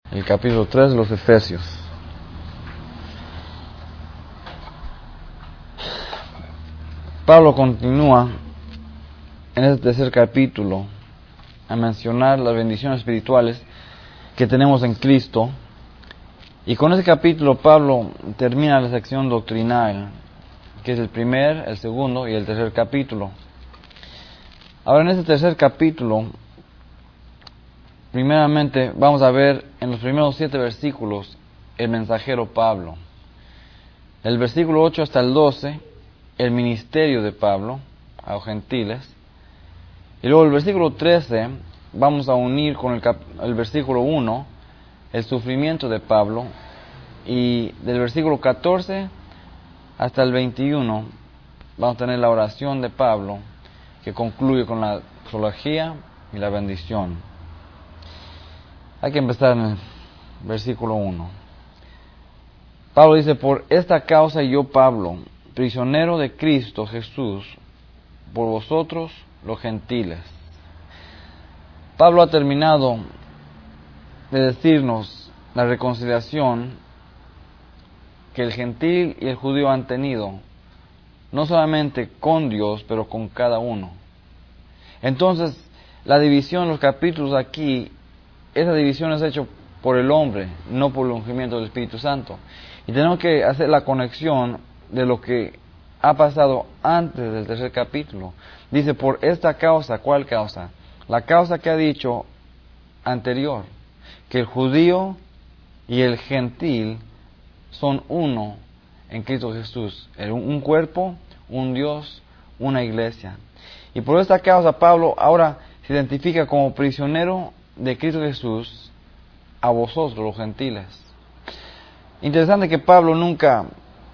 El capítulo 3 de los Efesios. Pablo continúa en este tercer capítulo a mencionar las bendiciones espirituales que tenemos en Cristo. Y con este capítulo Pablo termina la sección doctrinal, que es el primer, el segundo y el tercer capítulo. Ahora, en este tercer capítulo, primeramente vamos a ver en los primeros 7 versículos el mensajero Pablo. Del versículo 8 hasta el 12, el ministerio de Pablo a los gentiles. Y luego el versículo 13 vamos a unir con el versículo 1 el sufrimiento de Pablo. Y del versículo 14 hasta el 21 vamos a tener la oración de Pablo, que concluye con la doxología y la bendición. Hay que empezar en el versículo 1. Pablo dice: por esta causa yo, Pablo, prisionero de Cristo Jesús, por vosotros los gentiles. Pablo ha terminado de decirnos la reconciliación que el gentil y el judío han tenido, no solamente con Dios, pero con cada uno. Entonces, la división en los capítulos aquí, esa división es hecha por el hombre, no por el ungimiento del Espíritu Santo. Y tenemos que hacer la conexión de lo que ha pasado antes del tercer capítulo. Dice: por esta causa. ¿Cuál causa? La causa que ha dicho anterior, que el judío y el gentil son uno en Cristo Jesús, un cuerpo, un Dios, una iglesia. Y por esta causa Pablo ahora se identifica como prisionero de Cristo Jesús a vosotros los gentiles. Interesante que Pablo nunca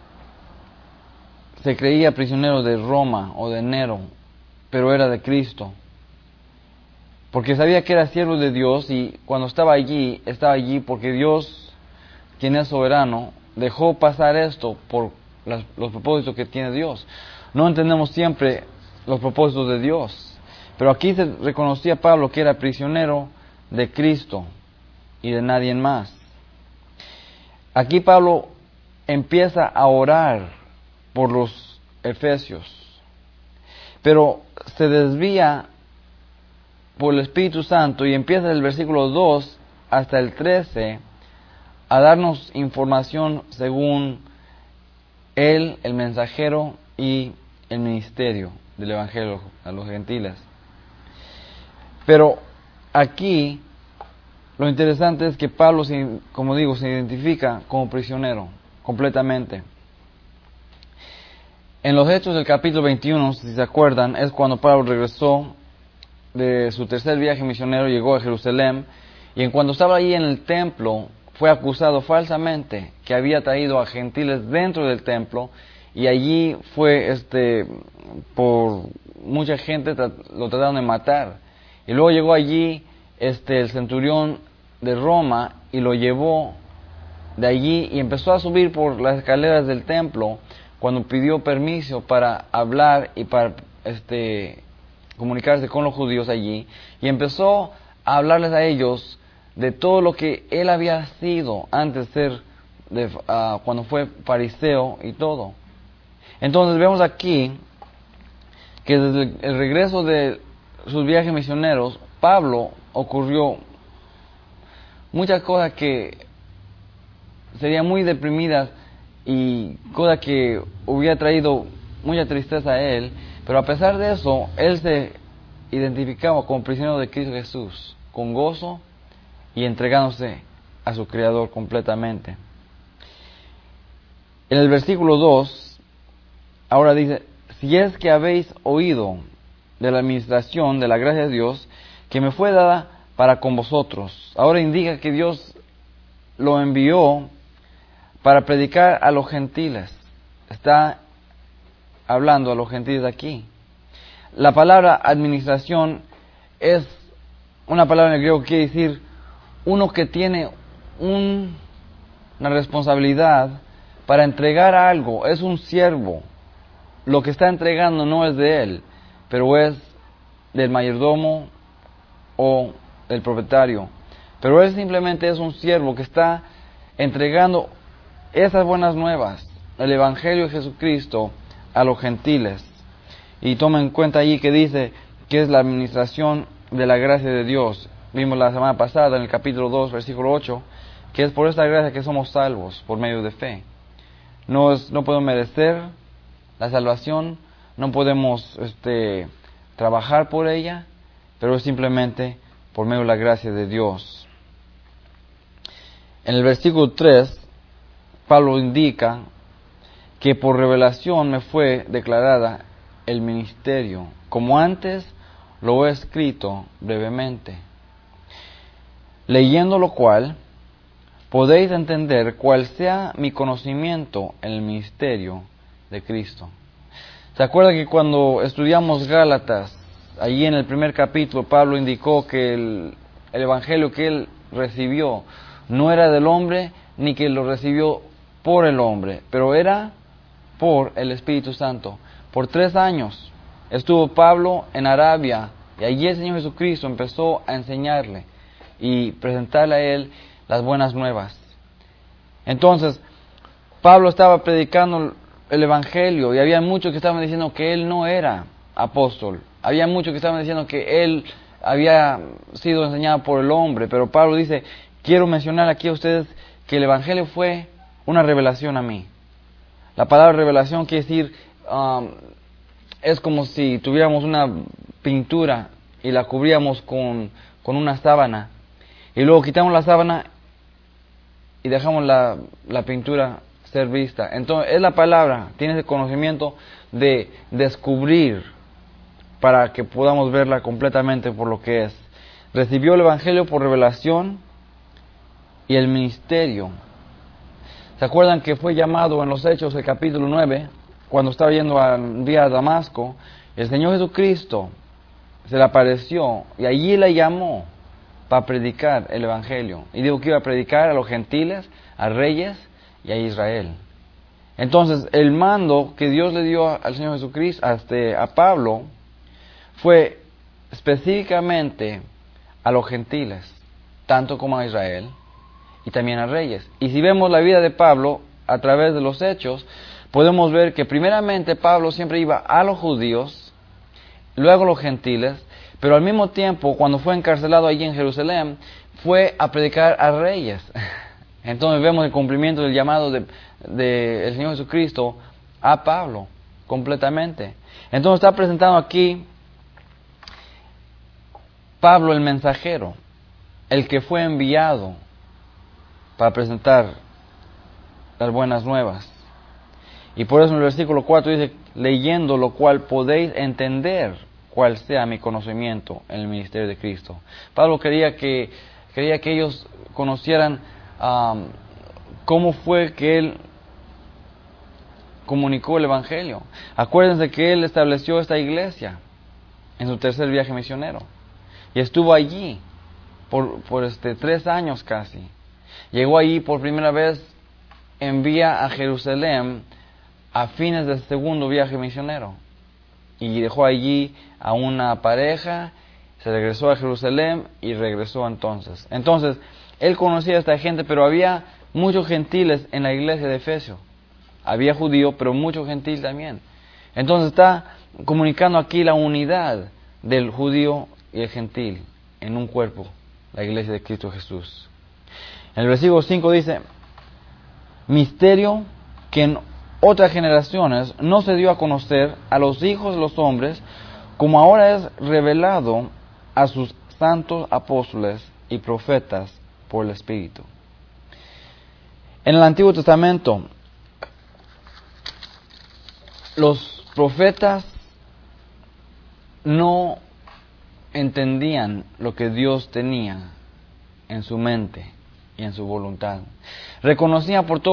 se creía prisionero de Roma o de Nero, pero era de Cristo, porque sabía que era siervo de Dios, y cuando estaba allí porque Dios, quien es soberano, dejó pasar esto por los propósitos que tiene Dios. No entendemos siempre los propósitos de Dios, pero aquí se reconocía Pablo que era prisionero de Cristo y de nadie más. Aquí Pablo empieza a orar por los efesios, pero se desvía por el Espíritu Santo y empieza del versículo 2 hasta el 13 a darnos información según él, el mensajero y el ministerio del Evangelio a los gentiles. Pero aquí lo interesante es que Pablo, como digo, se identifica como prisionero completamente. En los Hechos del capítulo 21, si se acuerdan, es cuando Pablo regresó de su tercer viaje misionero, llegó a Jerusalén, y en cuando estaba ahí en el templo, fue acusado falsamente que había traído a gentiles dentro del templo, y allí fue por mucha gente lo trataron de matar. Y luego llegó allí el centurión de Roma y lo llevó de allí y empezó a subir por las escaleras del templo cuando pidió permiso para hablar y para comunicarse con los judíos allí, y empezó a hablarles a ellos de todo lo que él había sido antes de ser cuando fue fariseo y todo. Entonces vemos aquí que desde el regreso de sus viajes misioneros, Pablo ocurrió muchas cosas que serían muy deprimidas y cosas que hubiera traído mucha tristeza a él, pero a pesar de eso, él se identificaba como prisionero de Cristo Jesús, con gozo y entregándose a su Creador completamente. En el versículo 2, ahora dice: si es que habéis oído de la administración de la gracia de Dios que me fue dada para con vosotros. Ahora indica que Dios lo envió para predicar a los gentiles. Está hablando a los gentiles aquí. La palabra administración es una palabra en el griego que quiere decir uno que tiene una responsabilidad para entregar algo. Es un siervo. Lo que está entregando no es de él, pero es del mayordomo o del propietario. pero él simplemente es un siervo que está entregando esas buenas nuevas, el Evangelio de Jesucristo, a los gentiles. Y toma en cuenta allí que dice que es la administración de la gracia de Dios. Vimos la semana pasada en el capítulo 2, versículo 8, que es por esta gracia que somos salvos, por medio de fe. No podemos merecer la salvación, no podemos trabajar por ella, pero es simplemente por medio de la gracia de Dios. En el versículo 3, Pablo indica que por revelación me fue declarada el ministerio, como antes lo he escrito brevemente, leyendo lo cual podéis entender cuál sea mi conocimiento en el ministerio de Cristo. ¿Se acuerda que cuando estudiamos Gálatas, allí en el primer capítulo, Pablo indicó que el evangelio que él recibió no era del hombre, ni que lo recibió por el hombre, pero era por el Espíritu Santo? Por 3 años estuvo Pablo en Arabia, y allí el Señor Jesucristo empezó a enseñarle y presentarle a él las buenas nuevas. Entonces, Pablo estaba predicando el Evangelio, y había muchos que estaban diciendo que él no era apóstol. Había muchos que estaban diciendo que él había sido enseñado por el hombre, pero Pablo dice, quiero mencionar aquí a ustedes que el Evangelio fue una revelación a mí. La palabra revelación quiere decir, es como si tuviéramos una pintura y la cubríamos con una sábana, y luego quitamos la sábana y dejamos la pintura ser vista. Entonces, es la palabra, tiene ese conocimiento de descubrir para que podamos verla completamente por lo que es. Recibió el Evangelio por revelación y el ministerio. ¿Se acuerdan que fue llamado en los Hechos, el capítulo 9, cuando estaba yendo a Damasco? El Señor Jesucristo se le apareció y allí le llamó para predicar el Evangelio. Y dijo que iba a predicar a los gentiles, a reyes y a Israel. Entonces, el mando que Dios le dio al Señor Jesucristo, a Pablo, fue específicamente a los gentiles, tanto como a Israel y también a reyes. Y si vemos la vida de Pablo a través de los hechos, podemos ver que primeramente Pablo siempre iba a los judíos, luego a los gentiles, pero al mismo tiempo, cuando fue encarcelado allí en Jerusalén, fue a predicar a reyes. Entonces vemos el cumplimiento del llamado del Señor Jesucristo a Pablo completamente. Entonces está presentando aquí Pablo el mensajero, el que fue enviado para presentar las buenas nuevas. Y por eso en el versículo 4 dice, leyendo lo cual podéis entender cuál sea mi conocimiento en el ministerio de Cristo. Pablo quería que ellos conocieran cómo fue que él comunicó el Evangelio. Acuérdense que él estableció esta iglesia en su tercer viaje misionero. Y estuvo allí por 3 años casi. Llegó allí por primera vez en vía a Jerusalén a fines del segundo viaje misionero. Y dejó allí a una pareja, se regresó a Jerusalén y regresó entonces. Entonces, él conocía a esta gente, pero había muchos gentiles en la iglesia de Efesio. Había judíos, pero muchos gentiles también. Entonces está comunicando aquí la unidad del judío y el gentil en un cuerpo, la iglesia de Cristo Jesús. En el versículo 5 dice, misterio que en otras generaciones no se dio a conocer a los hijos de los hombres, como ahora es revelado a sus santos apóstoles y profetas por el Espíritu. En el Antiguo Testamento, los profetas no entendían lo que Dios tenía en su mente y en su voluntad. Reconocían por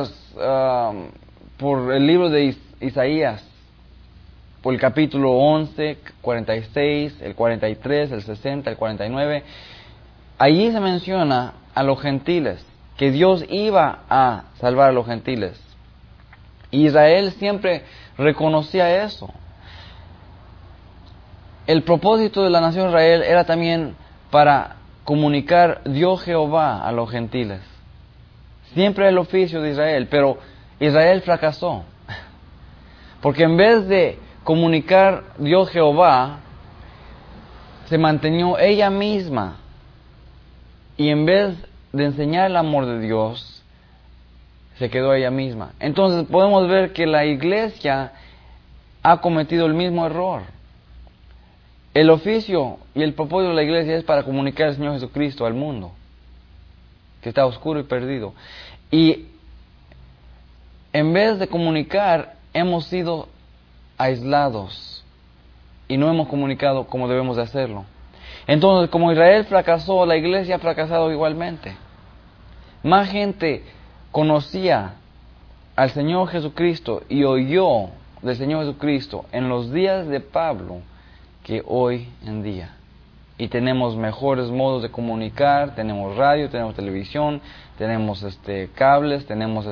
por el libro de Isaías, por el capítulo 11, 46, el 43, el 60, el 49, allí se menciona a los gentiles, que Dios iba a salvar a los gentiles. Israel siempre reconocía eso. El propósito de la nación de Israel era también para comunicar dio Jehová a los gentiles. Siempre el oficio de Israel, pero Israel fracasó. Porque en vez de comunicar Dios Jehová, se mantenió ella misma. Y en vez de enseñar el amor de Dios, se quedó ella misma. Entonces podemos ver que la iglesia ha cometido el mismo error. El oficio y el propósito de la iglesia es para comunicar al Señor Jesucristo al mundo, que está oscuro y perdido. Y en vez de comunicar, hemos sido aislados y no hemos comunicado como debemos de hacerlo. Entonces, como Israel fracasó, la iglesia ha fracasado igualmente. Más gente conocía al Señor Jesucristo y oyó del Señor Jesucristo en los días de Pablo que hoy en día. Y tenemos mejores modos de comunicar, tenemos radio, tenemos televisión, tenemos cables, tenemos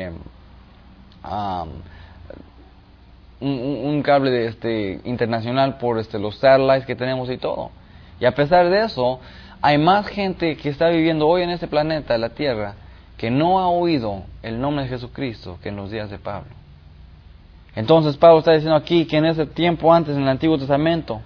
un cable internacional por los satellites que tenemos y todo. Y a pesar de eso, hay más gente que está viviendo hoy en este planeta, la Tierra, que no ha oído el nombre de Jesucristo que en los días de Pablo. Entonces Pablo está diciendo aquí que en ese tiempo antes, en el Antiguo Testamento,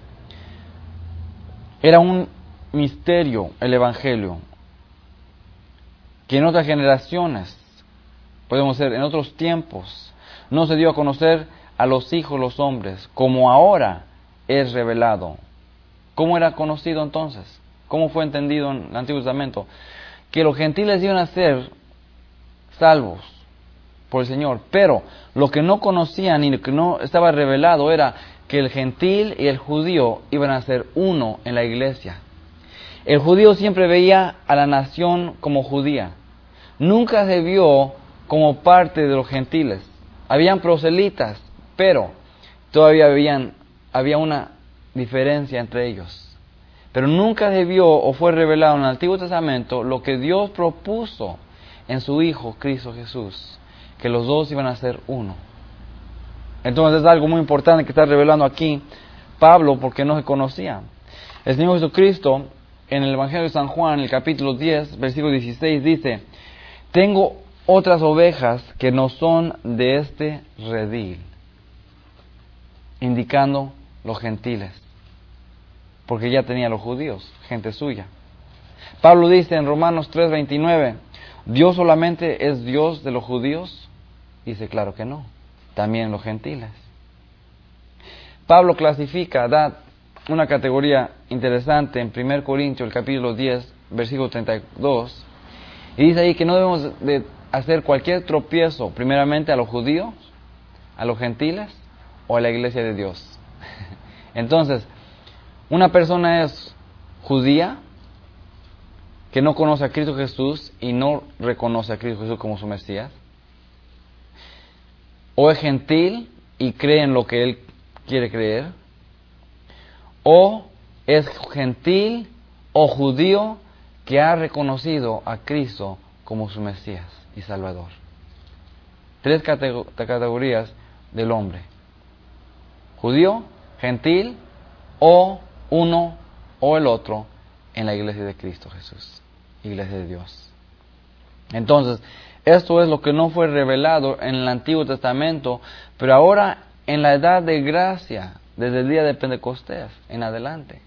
era un misterio el Evangelio, que en otras generaciones, podemos ser en otros tiempos, no se dio a conocer a los hijos, los hombres, como ahora es revelado. ¿Cómo era conocido entonces? ¿Cómo fue entendido en el Antiguo Testamento? Que los gentiles iban a ser salvos por el Señor, pero lo que no conocían y lo que no estaba revelado era que el gentil y el judío iban a ser uno en la iglesia. El judío siempre veía a la nación como judía. Nunca se vio como parte de los gentiles. Habían proselitas, pero todavía había una diferencia entre ellos. Pero nunca se vio o fue revelado en el Antiguo Testamento lo que Dios propuso en su Hijo, Cristo Jesús, que los dos iban a ser uno. Entonces es algo muy importante que está revelando aquí Pablo, porque no se conocía. El Señor Jesucristo, en el Evangelio de San Juan, el capítulo 10, versículo 16, dice: tengo otras ovejas que no son de este redil, indicando los gentiles, porque ya tenía los judíos, gente suya. Pablo dice en Romanos 3:29, ¿Dios solamente es Dios de los judíos? Dice, claro que no, también los gentiles. Pablo da una categoría interesante en 1 Corintios, el capítulo 10, versículo 32, y dice ahí que no debemos de hacer cualquier tropiezo, primeramente a los judíos, a los gentiles o a la iglesia de Dios. Entonces, una persona es judía que no conoce a Cristo Jesús y no reconoce a Cristo Jesús como su Mesías, o es gentil y cree en lo que él quiere creer, o es gentil o judío que ha reconocido a Cristo como su Mesías y Salvador. Tres categorías del hombre: judío, gentil, o uno o el otro en la iglesia de Cristo Jesús, iglesia de Dios. Entonces, esto es lo que no fue revelado en el Antiguo Testamento, pero ahora en la edad de gracia, desde el día de Pentecostés en adelante.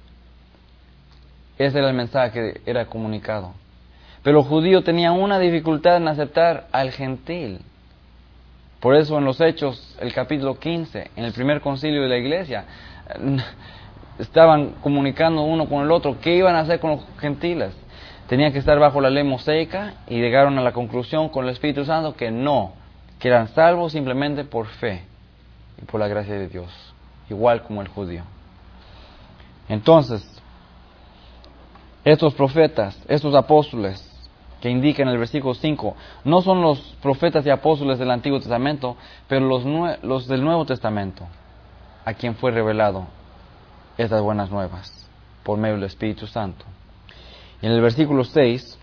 Ese era el mensaje que era comunicado. Pero los judíos tenían una dificultad en aceptar al gentil. Por eso en los Hechos, el capítulo 15, en el primer concilio de la iglesia, estaban comunicando uno con el otro qué iban a hacer con los gentiles. Tenían que estar bajo la ley mosaica y llegaron a la conclusión con el Espíritu Santo que no, que eran salvos simplemente por fe y por la gracia de Dios, igual como el judío. Entonces, estos profetas, estos apóstoles que indican en el versículo 5, no son los profetas y apóstoles del Antiguo Testamento, pero los del Nuevo Testamento, a quien fue revelado estas buenas nuevas por medio del Espíritu Santo. Y en el versículo 6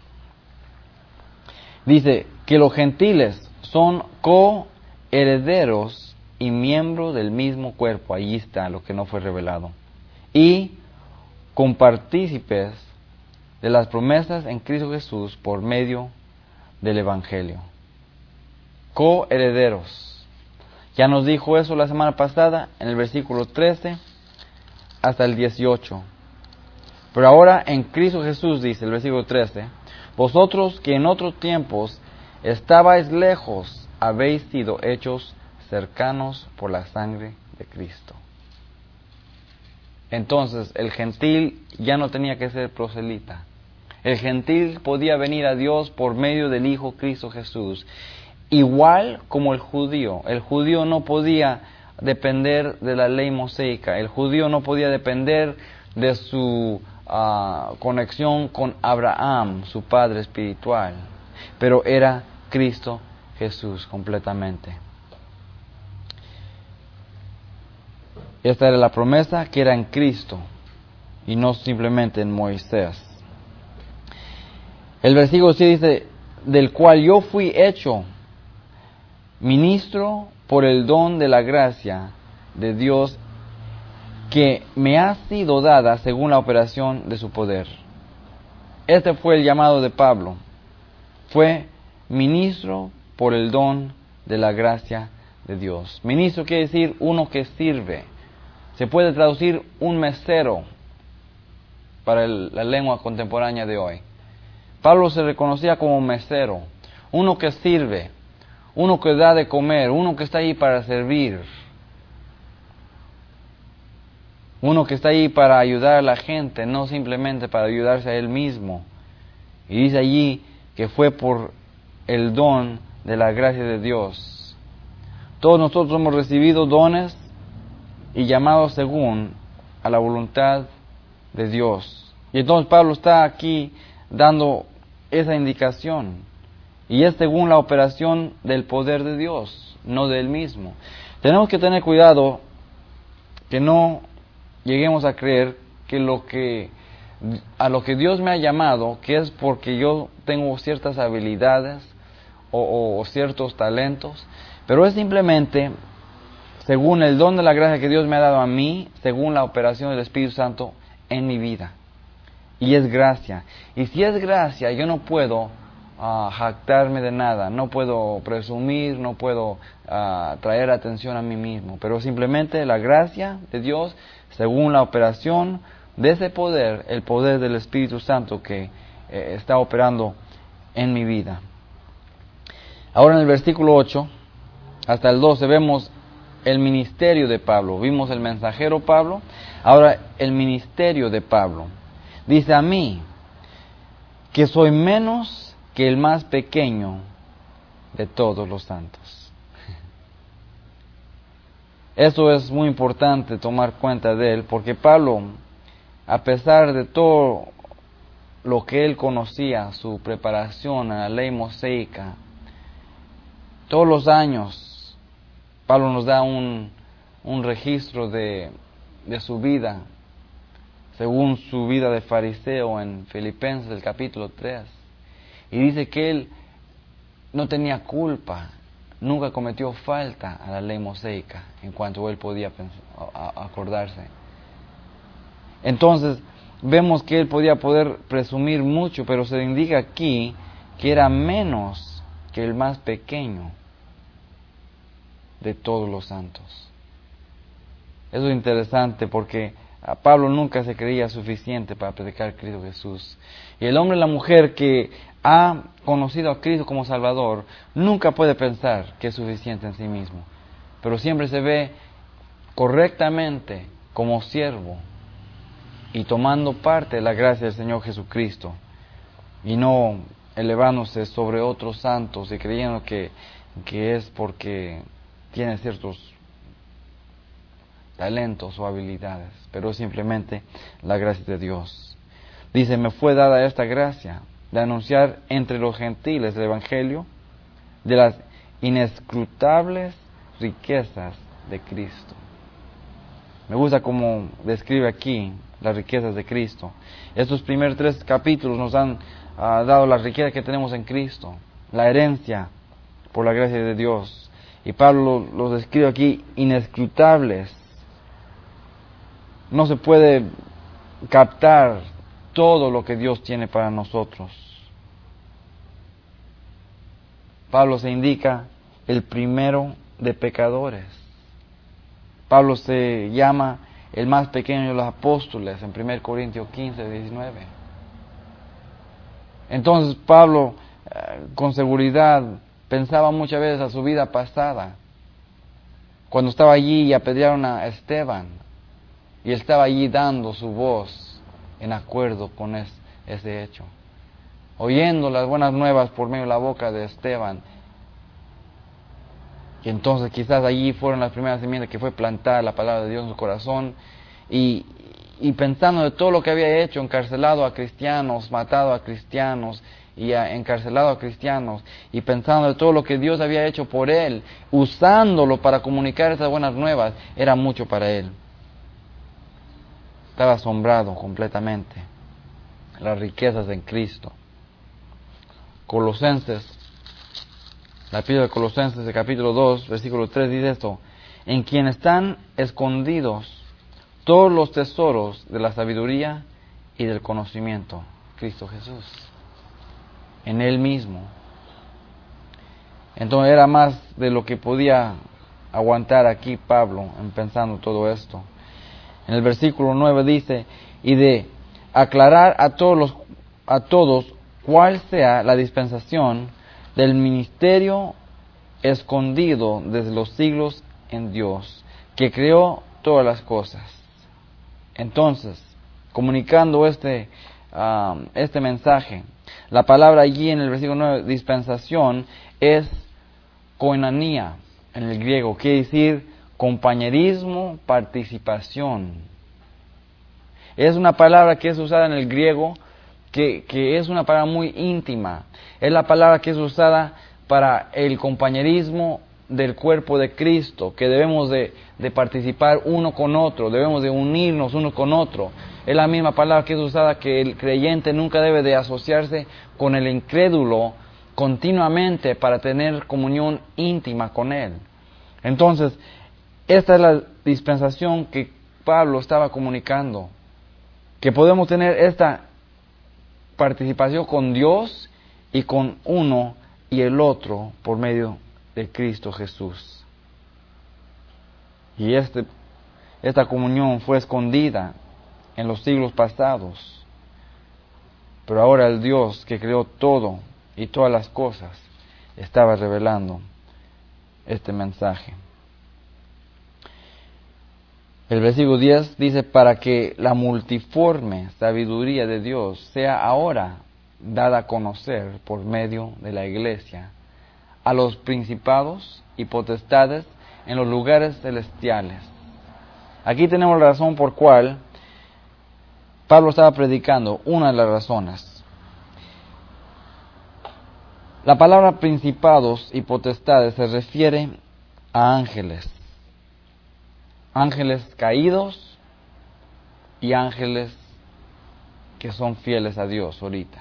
dice que los gentiles son coherederos y miembros del mismo cuerpo. Ahí está lo que no fue revelado. Y compartícipes de las promesas en Cristo Jesús por medio del Evangelio. Coherederos. Ya nos dijo eso la semana pasada en el versículo 13 hasta el 18. Pero ahora en Cristo Jesús, dice el versículo 13, vosotros que en otros tiempos estabais lejos, habéis sido hechos cercanos por la sangre de Cristo. Entonces el gentil ya no tenía que ser proselita. El gentil podía venir a Dios por medio del Hijo Cristo Jesús. Igual como el judío. El judío no podía depender de la ley mosaica. El judío no podía depender de su conexión con Abraham, su padre espiritual. Pero era Cristo Jesús completamente. Esta era la promesa que era en Cristo y no simplemente en Moisés. El versículo 6 dice, del cual yo fui hecho ministro por el don de la gracia de Dios que me ha sido dada según la operación de su poder. Este fue el llamado de Pablo. Fue ministro por el don de la gracia de Dios. Ministro quiere decir uno que sirve. Se puede traducir un mesero para la lengua contemporánea de hoy. Pablo se reconocía como mesero, uno que sirve, uno que da de comer, uno que está ahí para servir, uno que está ahí para ayudar a la gente, no simplemente para ayudarse a él mismo. Y dice allí que fue por el don de la gracia de Dios. Todos nosotros hemos recibido dones y llamados según a la voluntad de Dios. Y entonces Pablo está aquí dando esa indicación. Y es según la operación del poder de Dios, no de él mismo. Tenemos que tener cuidado que no lleguemos a creer que a lo que Dios me ha llamado, que es porque yo tengo ciertas habilidades o ciertos talentos, pero es simplemente según el don de la gracia que Dios me ha dado a mí, según la operación del Espíritu Santo en mi vida. Y es gracia. Y si es gracia, yo no puedo jactarme de nada, no puedo presumir, no puedo traer atención a mí mismo, pero simplemente la gracia de Dios, según la operación de ese poder, el poder del Espíritu Santo que está operando en mi vida. Ahora en el versículo 8 hasta el 12 vemos el ministerio de Pablo. Vimos el mensajero Pablo, ahora el ministerio de Pablo. Dice a mí, que soy menos que el más pequeño de todos los santos. Eso es muy importante tomar cuenta de él, porque Pablo, a pesar de todo lo que él conocía, su preparación a la ley mosaica, todos los años, Pablo nos da un registro de su vida, según su vida de fariseo en Filipenses, el capítulo 3. Y dice que él no tenía culpa, nunca cometió falta a la ley mosaica, en cuanto él podía acordarse. Entonces, vemos que él podía presumir mucho, pero se indica aquí que era menos que el más pequeño de todos los santos. Eso es interesante porque a Pablo nunca se creía suficiente para predicar a Cristo Jesús. Y el hombre y la mujer que ha conocido a Cristo como Salvador nunca puede pensar que es suficiente en sí mismo, pero siempre se ve correctamente como siervo y tomando parte de la gracia del Señor Jesucristo, y no elevándose sobre otros santos y creyendo que es porque tiene ciertos talentos o habilidades, pero es simplemente la gracia de Dios. Dice, me fue dada esta gracia de anunciar entre los gentiles el Evangelio de las inescrutables riquezas de Cristo. Me gusta cómo describe aquí las riquezas de Cristo. Estos primeros 3 capítulos nos han dado la riqueza que tenemos en Cristo, la herencia por la gracia de Dios. Y Pablo los describe aquí inescrutables. No se puede captar todo lo que Dios tiene para nosotros. Pablo se indica el primero de pecadores. Pablo se llama el más pequeño de los apóstoles en 1 Corintios 15, 19. Entonces Pablo, con seguridad, pensaba muchas veces a su vida pasada, cuando estaba allí y apedrearon a Esteban, y él estaba allí dando su voz en acuerdo con ese hecho, oyendo las buenas nuevas por medio de la boca de Esteban. Y entonces quizás allí fueron las primeras semillas que fue plantada la palabra de Dios en su corazón, y pensando de todo lo que había hecho, encarcelado a cristianos, matado a cristianos, y encarcelado a cristianos, y pensando de todo lo que Dios había hecho por él, usándolo para comunicar esas buenas nuevas, era mucho para él. Estaba asombrado completamente. Las riquezas en Cristo. Colosenses, la epístola de Colosenses, de capítulo 2, versículo 3, dice esto: en quien están escondidos todos los tesoros de la sabiduría y del conocimiento, Cristo Jesús, en Él mismo. Entonces era más de lo que podía aguantar aquí Pablo en pensando todo esto. En el versículo 9 dice: y de aclarar a todos cuál sea la dispensación del ministerio escondido desde los siglos en Dios, que creó todas las cosas. Entonces, comunicando este mensaje, la palabra allí en el versículo 9, dispensación, es koinonia en el griego, quiere decir compañerismo, participación. Es una palabra que es usada en el griego, que es una palabra muy íntima. Es la palabra que es usada para el compañerismo del cuerpo de Cristo, que debemos de participar uno con otro, debemos de unirnos uno con otro. Es la misma palabra que es usada que el creyente nunca debe de asociarse con el incrédulo continuamente para tener comunión íntima con él. Entonces, esta es la dispensación que Pablo estaba comunicando, que podemos tener esta participación con Dios y con uno y el otro por medio de Cristo Jesús. Y esta comunión fue escondida en los siglos pasados, pero ahora el Dios que creó todo y todas las cosas estaba revelando este mensaje. El versículo 10 dice: para que la multiforme sabiduría de Dios sea ahora dada a conocer por medio de la iglesia a los principados y potestades en los lugares celestiales. Aquí tenemos la razón por cual Pablo estaba predicando, una de las razones. La palabra principados y potestades se refiere a ángeles. Ángeles caídos y ángeles que son fieles a Dios ahorita.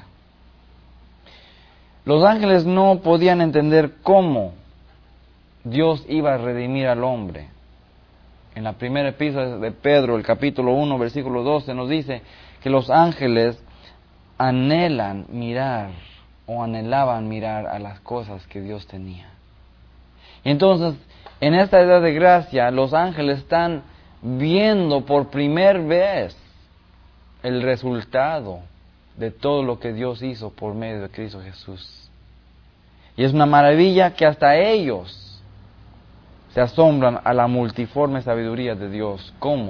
Los ángeles no podían entender cómo Dios iba a redimir al hombre. En la primera epístola de Pedro, el capítulo 1, versículo 12, nos dice que los ángeles anhelaban mirar a las cosas que Dios tenía. Entonces, en esta edad de gracia, los ángeles están viendo por primera vez el resultado de todo lo que Dios hizo por medio de Cristo Jesús. Y es una maravilla que hasta ellos se asombran a la multiforme sabiduría de Dios. ¿Cómo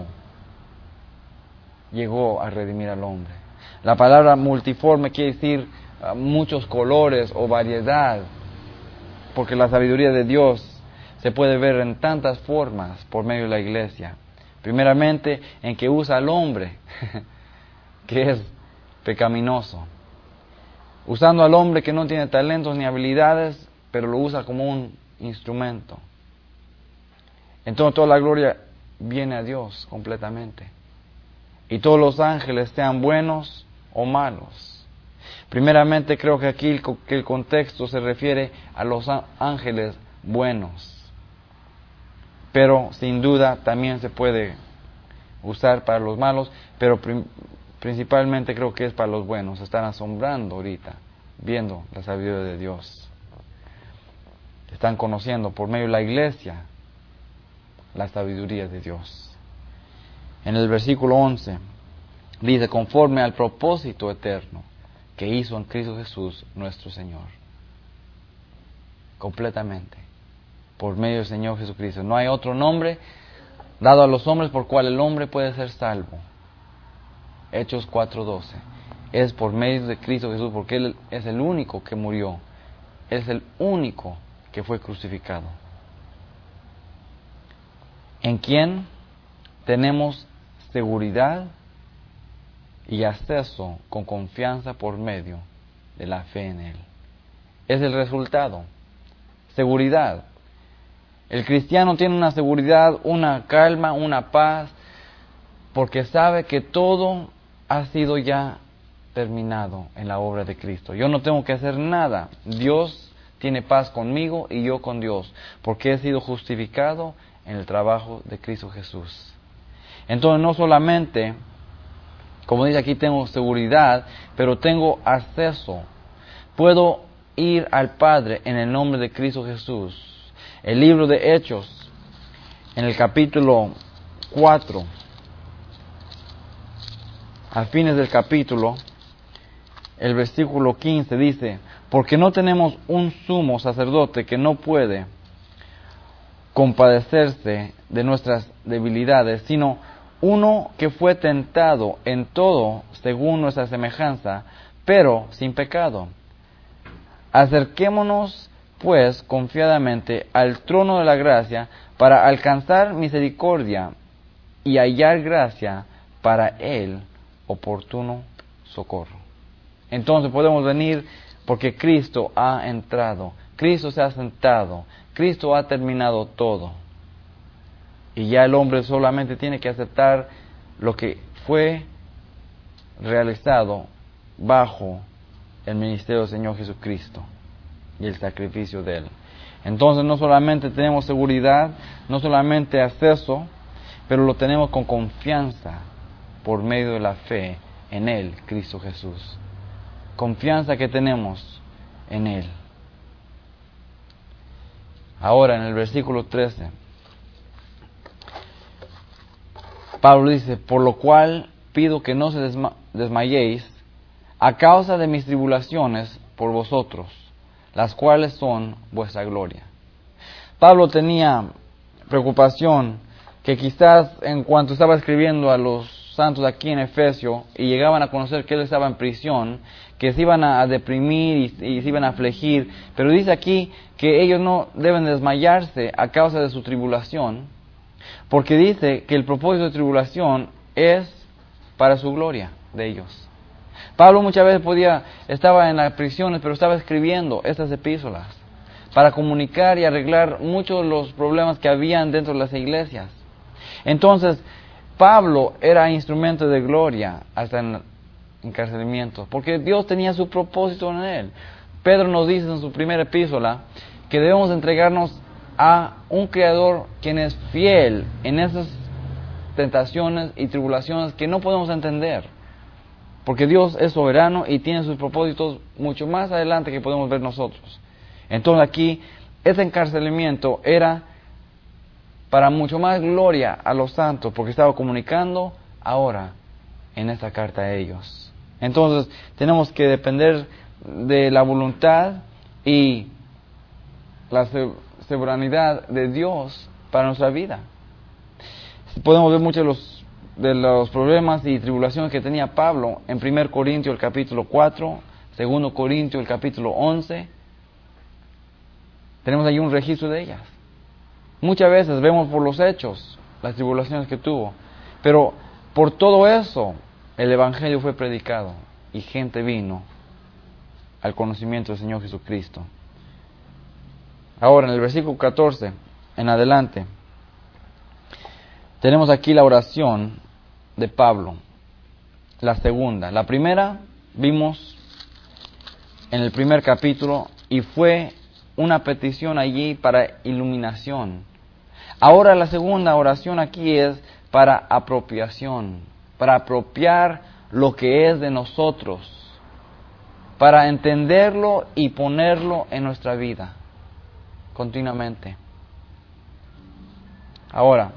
llegó a redimir al hombre? La palabra multiforme quiere decir muchos colores o variedad, porque la sabiduría de Dios se puede ver en tantas formas por medio de la iglesia. Primeramente, en que usa al hombre, que es pecaminoso. Usando al hombre que no tiene talentos ni habilidades, pero lo usa como un instrumento. Entonces toda la gloria viene a Dios completamente. Y todos los ángeles, sean buenos o malos. Primeramente creo que aquí el contexto se refiere a los ángeles buenos. Pero sin duda también se puede usar para los malos, pero principalmente creo que es para los buenos. Se están asombrando ahorita, viendo la sabiduría de Dios. Están conociendo por medio de la iglesia la sabiduría de Dios. En el versículo 11 dice, conforme al propósito eterno que hizo en Cristo Jesús nuestro Señor. Completamente. Por medio del Señor Jesucristo. No hay otro nombre dado a los hombres por cual el hombre puede ser salvo. Hechos 4:12. Es por medio de Cristo Jesús, porque Él es el único que murió. Es el único que fue crucificado. En quien tenemos seguridad y acceso con confianza por medio de la fe en Él. Es el resultado. Seguridad. El cristiano tiene una seguridad, una calma, una paz, porque sabe que todo ha sido ya terminado en la obra de Cristo. Yo no tengo que hacer nada. Dios tiene paz conmigo y yo con Dios, porque he sido justificado en el trabajo de Cristo Jesús. Entonces no solamente, como dice aquí, tengo seguridad, pero tengo acceso. Puedo ir al Padre en el nombre de Cristo Jesús. El libro de Hechos, en el capítulo 4, a fines del capítulo, el versículo 15 dice, porque no tenemos un sumo sacerdote que no puede compadecerse de nuestras debilidades, sino uno que fue tentado en todo según nuestra semejanza, pero sin pecado. Acerquémonos pues confiadamente al trono de la gracia para alcanzar misericordia y hallar gracia para el oportuno socorro. Entonces podemos venir porque Cristo ha entrado, Cristo se ha sentado, Cristo ha terminado todo. Y ya el hombre solamente tiene que aceptar lo que fue realizado bajo el ministerio del Señor Jesucristo y el sacrificio de Él. Entonces no solamente tenemos seguridad, no solamente acceso, pero lo tenemos con confianza por medio de la fe en Él, Cristo Jesús. Confianza que tenemos en Él. Ahora en el versículo 13, Pablo dice, por lo cual pido que no se desmayéis a causa de mis tribulaciones por vosotros, las cuales son vuestra gloria. Pablo tenía preocupación que quizás en cuanto estaba escribiendo a los santos aquí en Efesio y llegaban a conocer que él estaba en prisión, que se iban a deprimir y se iban a afligir, pero dice aquí que ellos no deben desmayarse a causa de su tribulación, porque dice que el propósito de tribulación es para su gloria de ellos. Pablo muchas veces estaba en las prisiones, pero estaba escribiendo estas epístolas para comunicar y arreglar muchos de los problemas que habían dentro de las iglesias. Entonces, Pablo era instrumento de gloria hasta en encarcelamiento, porque Dios tenía su propósito en él. Pedro nos dice en su primera epístola que debemos entregarnos a un Creador quien es fiel en esas tentaciones y tribulaciones que no podemos entender. Porque Dios es soberano y tiene sus propósitos mucho más adelante que podemos ver nosotros. Entonces aquí, ese encarcelamiento era para mucho más gloria a los santos, porque estaba comunicando ahora en esta carta a ellos. Entonces, tenemos que depender de la voluntad y la soberanía de Dios para nuestra vida. Podemos ver muchos de los problemas y tribulaciones que tenía Pablo en 1 Corintios el capítulo 4, 2 Corintios el capítulo 11. Tenemos ahí un registro de ellas. Muchas veces vemos por los hechos las tribulaciones que tuvo, pero por todo eso el Evangelio fue predicado y gente vino al conocimiento del Señor Jesucristo. Ahora en el versículo 14 en adelante tenemos aquí la oración de Pablo, la segunda. La primera vimos en el primer capítulo y fue una petición allí para iluminación. Ahora la segunda oración aquí es para apropiación, para apropiar lo que es de nosotros, para entenderlo y ponerlo en nuestra vida continuamente. Ahora,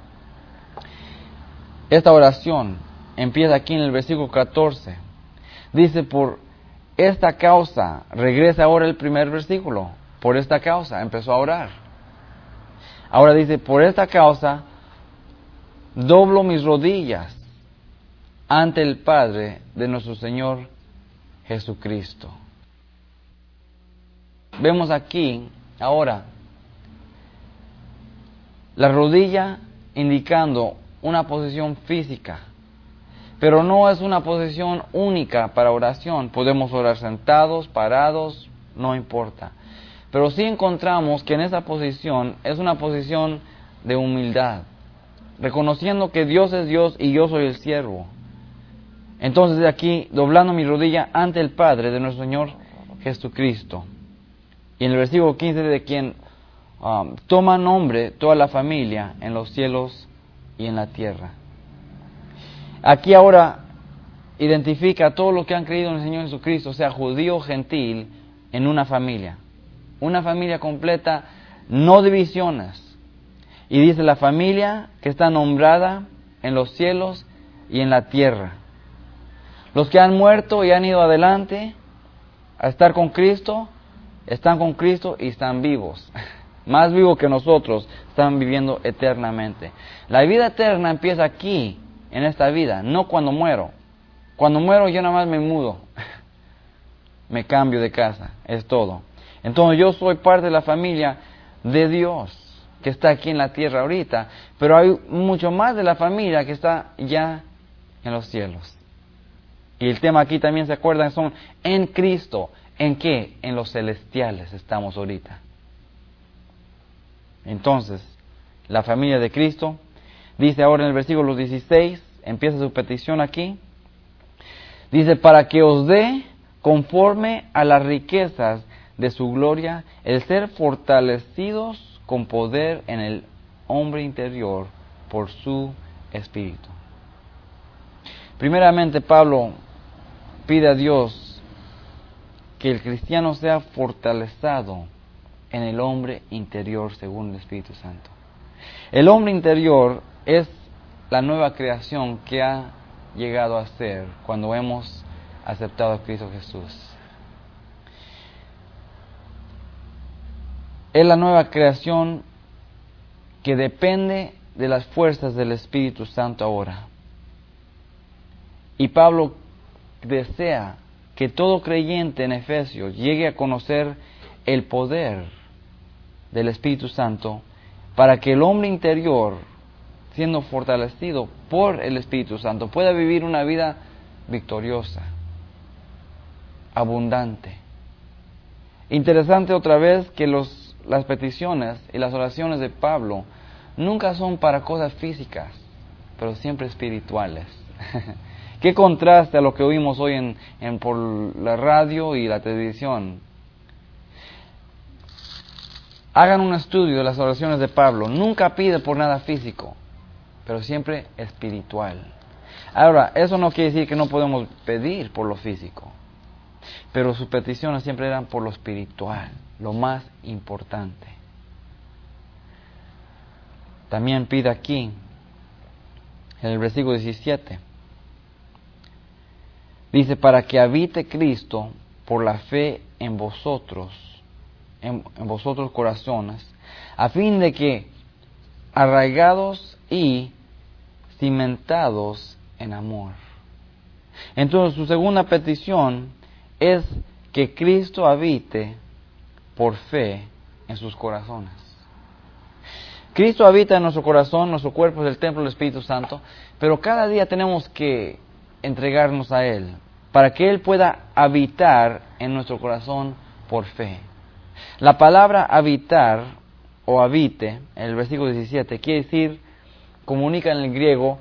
esta oración empieza aquí en el versículo 14. Dice, por esta causa, regresa ahora el primer versículo, por esta causa, empezó a orar. Ahora dice, por esta causa, doblo mis rodillas ante el Padre de nuestro Señor Jesucristo. Vemos aquí, ahora, la rodilla indicando una posición física, pero no es una posición única para oración. Podemos orar sentados, parados, no importa. Pero sí encontramos que en esa posición es una posición de humildad, reconociendo que Dios es Dios y yo soy el siervo. Entonces de aquí, doblando mi rodilla ante el Padre de nuestro Señor Jesucristo. Y en el versículo 15, de quien toma nombre toda la familia en los cielos y en la tierra. Aquí ahora identifica a todos los que han creído en el Señor Jesucristo, sea judío o gentil, en una familia. Una familia completa, no divisiones. Y dice la familia que está nombrada en los cielos y en la tierra. Los que han muerto y han ido adelante a estar con Cristo, están con Cristo y están vivos. Más vivos que nosotros, están viviendo eternamente. La vida eterna empieza aquí, en esta vida, no cuando muero. Cuando muero yo nada más me mudo. Me cambio de casa, es todo. Entonces yo soy parte de la familia de Dios, que está aquí en la tierra ahorita, pero hay mucho más de la familia que está ya en los cielos. Y el tema aquí también, ¿se acuerdan? Son en Cristo. ¿En qué? En los celestiales estamos ahorita. Entonces, la familia de Cristo, dice ahora en el versículo 16, empieza su petición aquí, dice, para que os dé conforme a las riquezas de su gloria, el ser fortalecidos con poder en el hombre interior por su Espíritu. Primeramente, Pablo pide a Dios que el cristiano sea fortalecido en el hombre interior según el Espíritu Santo. El hombre interior es la nueva creación que ha llegado a ser cuando hemos aceptado a Cristo Jesús. Es la nueva creación que depende de las fuerzas del Espíritu Santo ahora. Y Pablo desea que todo creyente en Efesios llegue a conocer el poder del Espíritu Santo para que el hombre interior, siendo fortalecido por el Espíritu Santo, pueda vivir una vida victoriosa, abundante. Interesante otra vez que las peticiones y las oraciones de Pablo nunca son para cosas físicas, pero siempre espirituales. Qué contraste a lo que oímos hoy por la radio y la televisión. Hagan un estudio de las oraciones de Pablo. Nunca pide por nada físico, pero siempre espiritual. Ahora, eso no quiere decir que no podemos pedir por lo físico, pero sus peticiones siempre eran por lo espiritual, lo más importante. También pide aquí, en el versículo 17, dice, para que habite Cristo por la fe en vosotros corazones, a fin de que, arraigados y cimentados en amor. Entonces su segunda petición es que Cristo habite por fe en sus corazones. Cristo habita en nuestro corazón, nuestro cuerpo es el templo del Espíritu Santo, pero cada día tenemos que entregarnos a Él, para que Él pueda habitar en nuestro corazón por fe. La palabra habitar o habite, en el versículo 17, quiere decir, comunica en el griego,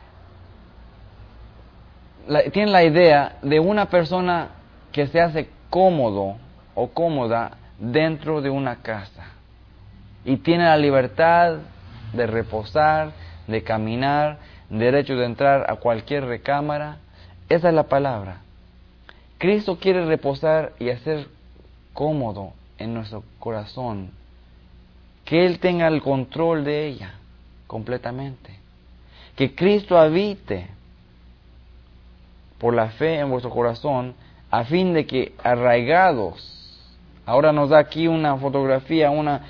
tiene la idea de una persona que se hace cómodo o cómoda dentro de una casa y tiene la libertad de reposar, de caminar, derecho de entrar a cualquier recámara. esa es la palabra. Cristo quiere reposar y hacer cómodo en nuestro corazón, que Él tenga el control de ella completamente, que Cristo habite por la fe en vuestro corazón, a fin de que arraigados, ahora nos da aquí una fotografía, una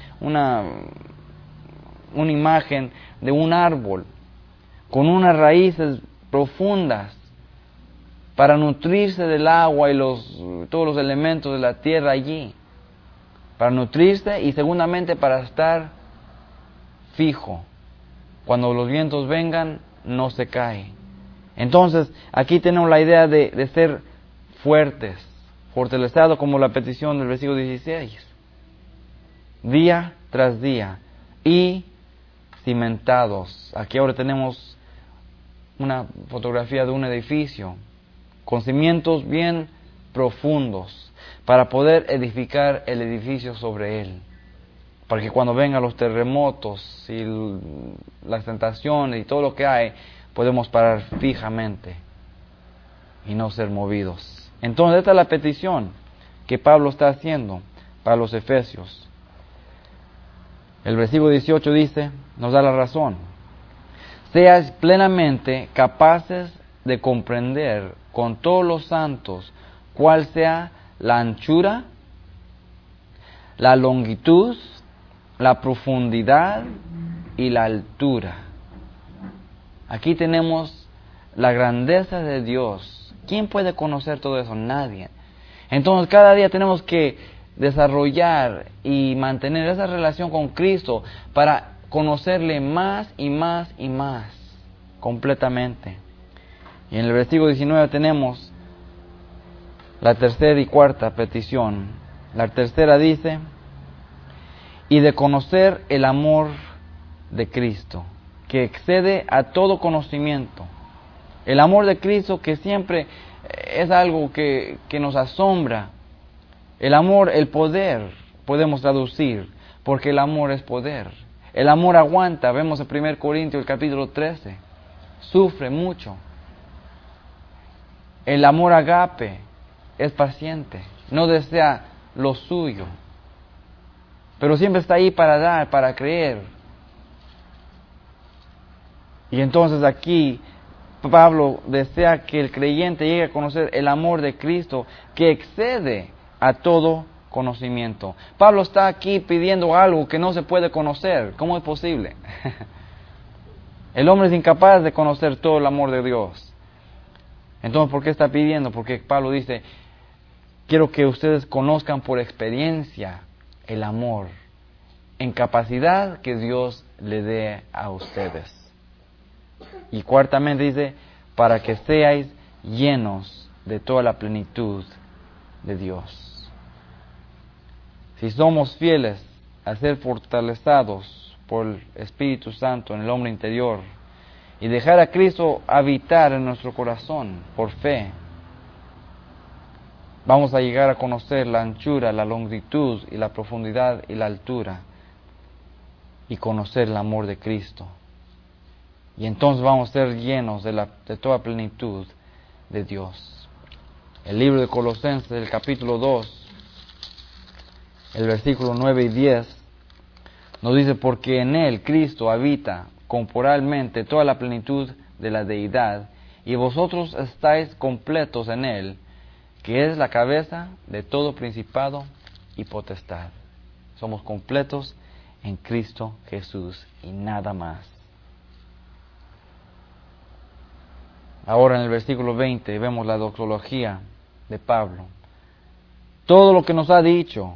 imagen de un árbol con unas raíces profundas para nutrirse del agua y todos los elementos de la tierra allí, para nutrirse y segundamente para estar fijo. Cuando los vientos vengan, no se cae. Entonces, aquí tenemos la idea de ser fuertes, fortalecidos como la petición del versículo 16, día tras día, y cimentados. Aquí ahora tenemos una fotografía de un edificio con cimientos bien profundos para poder edificar el edificio sobre él, para que cuando vengan los terremotos y las tentaciones y todo lo que hay, podemos parar fijamente y no ser movidos. Entonces esta es la petición que Pablo está haciendo para los efesios. El versículo 18 dice, nos da la razón: seas plenamente capaces de comprender con todos los santos cuál sea la anchura, la longitud, la profundidad y la altura. Aquí tenemos la grandeza de Dios. ¿Quién puede conocer todo eso? Nadie. Entonces cada día tenemos que desarrollar y mantener esa relación con Cristo para conocerle más y más y más completamente. Y en el versículo 19 tenemos la tercera y cuarta petición. La tercera dice, y de conocer el amor de Cristo, que excede a todo conocimiento. El amor de Cristo, que siempre es algo que nos asombra. El amor, el poder, podemos traducir, porque el amor es poder. El amor aguanta, vemos en 1 Corintios el capítulo 13, sufre mucho. El amor agape es paciente, no desea lo suyo, pero siempre está ahí para dar, para creer. Y entonces aquí Pablo desea que el creyente llegue a conocer el amor de Cristo, que excede a todo conocimiento. Pablo está aquí pidiendo algo que no se puede conocer. ¿Cómo es posible? El hombre es incapaz de conocer todo el amor de Dios. Entonces, ¿por qué está pidiendo? Porque Pablo dice, quiero que ustedes conozcan por experiencia el amor en capacidad que Dios le dé a ustedes. Y cuartamente dice, para que seáis llenos de toda la plenitud de Dios. Si somos fieles a ser fortalecidos por el Espíritu Santo en el hombre interior y dejar a Cristo habitar en nuestro corazón por fe, vamos a llegar a conocer la anchura, la longitud y la profundidad y la altura y conocer el amor de Cristo. Y entonces vamos a ser llenos de toda plenitud de Dios. El libro de Colosenses, el capítulo 2, el versículo 9 y 10, nos dice, porque en Él, Cristo, habita corporalmente toda la plenitud de la deidad, y vosotros estáis completos en Él, que es la cabeza de todo principado y potestad. Somos completos en Cristo Jesús y nada más. Ahora en el versículo 20 vemos la doxología de Pablo. Todo lo que nos ha dicho,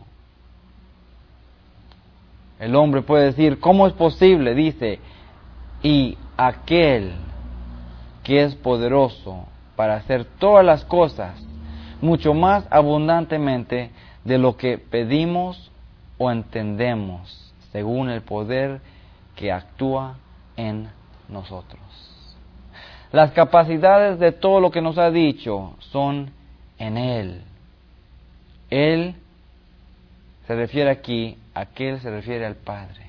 el hombre puede decir, ¿cómo es posible? Dice, y aquel que es poderoso para hacer todas las cosas, mucho más abundantemente de lo que pedimos o entendemos, según el poder que actúa en nosotros. Las capacidades de todo lo que nos ha dicho son en Él. Él se refiere aquí, aquel se refiere al Padre.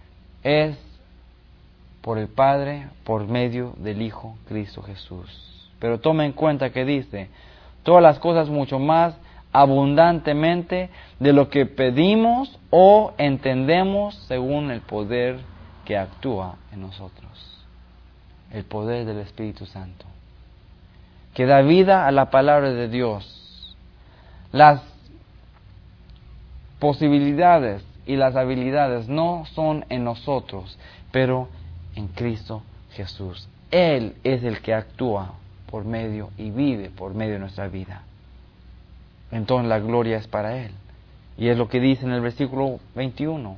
Es por el Padre, por medio del Hijo Cristo Jesús. Pero tome en cuenta que dice, todas las cosas mucho más abundantemente de lo que pedimos o entendemos según el poder que actúa en nosotros. El poder del Espíritu Santo, que da vida a la palabra de Dios. Las posibilidades y las habilidades no son en nosotros, pero en Cristo Jesús. Él es el que actúa por medio y vive por medio de nuestra vida. Entonces la gloria es para Él. Y es lo que dice en el versículo 21.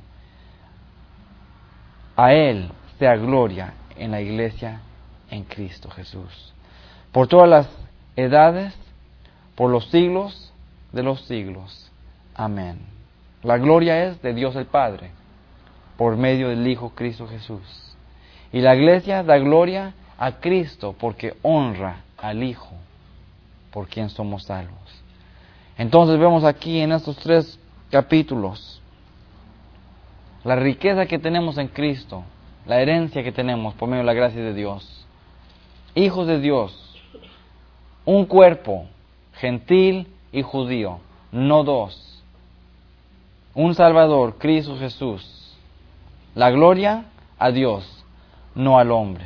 A Él sea gloria en la iglesia en Cristo Jesús, por todas las edades, por los siglos de los siglos. Amén. La gloria es de Dios el Padre, por medio del Hijo Cristo Jesús. Y la iglesia da gloria a Cristo porque honra al Hijo, por quien somos salvos. Entonces vemos aquí en estos 3 capítulos la riqueza que tenemos en Cristo, la herencia que tenemos por medio de la gracia de Dios. Hijos de Dios, un cuerpo, gentil y judío, no dos. Un Salvador, Cristo Jesús. La gloria a Dios, no al hombre.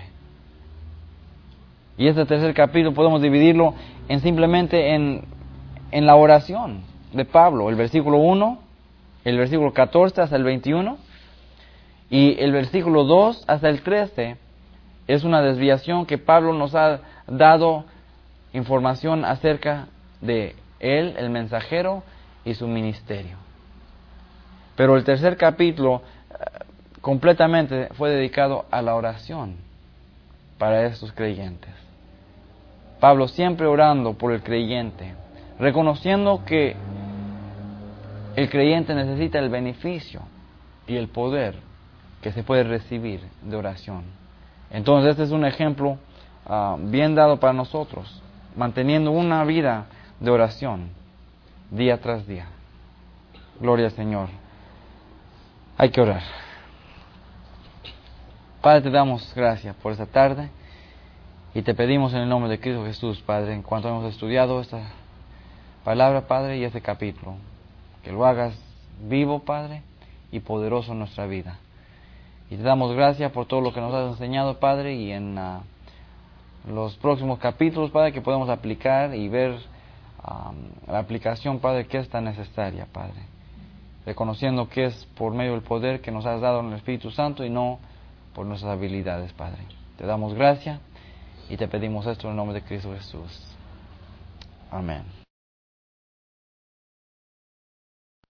Y este 3er capítulo podemos dividirlo simplemente en la oración de Pablo, el versículo 1, el versículo 14 hasta el 21, y el versículo 2 hasta el 13, es una desviación que Pablo nos ha dado información acerca de él, el mensajero, y su ministerio. Pero el 3er capítulo completamente fue dedicado a la oración para estos creyentes. Pablo siempre orando por el creyente, reconociendo que el creyente necesita el beneficio y el poder que se puede recibir de oración. Entonces este es un ejemplo bien dado para nosotros, manteniendo una vida de oración día tras día. Gloria al Señor. Hay que orar. Padre, te damos gracias por esta tarde y te pedimos en el nombre de Cristo Jesús, Padre, en cuanto hemos estudiado esta palabra, Padre, y este capítulo, que lo hagas vivo, Padre, y poderoso en nuestra vida. Y te damos gracias por todo lo que nos has enseñado, Padre, y en los próximos capítulos, Padre, que podemos aplicar y ver la aplicación, Padre, que es tan necesaria, Padre. Reconociendo que es por medio del poder que nos has dado en el Espíritu Santo y no por nuestras habilidades, Padre. Te damos gracias y te pedimos esto en el nombre de Cristo Jesús. Amén.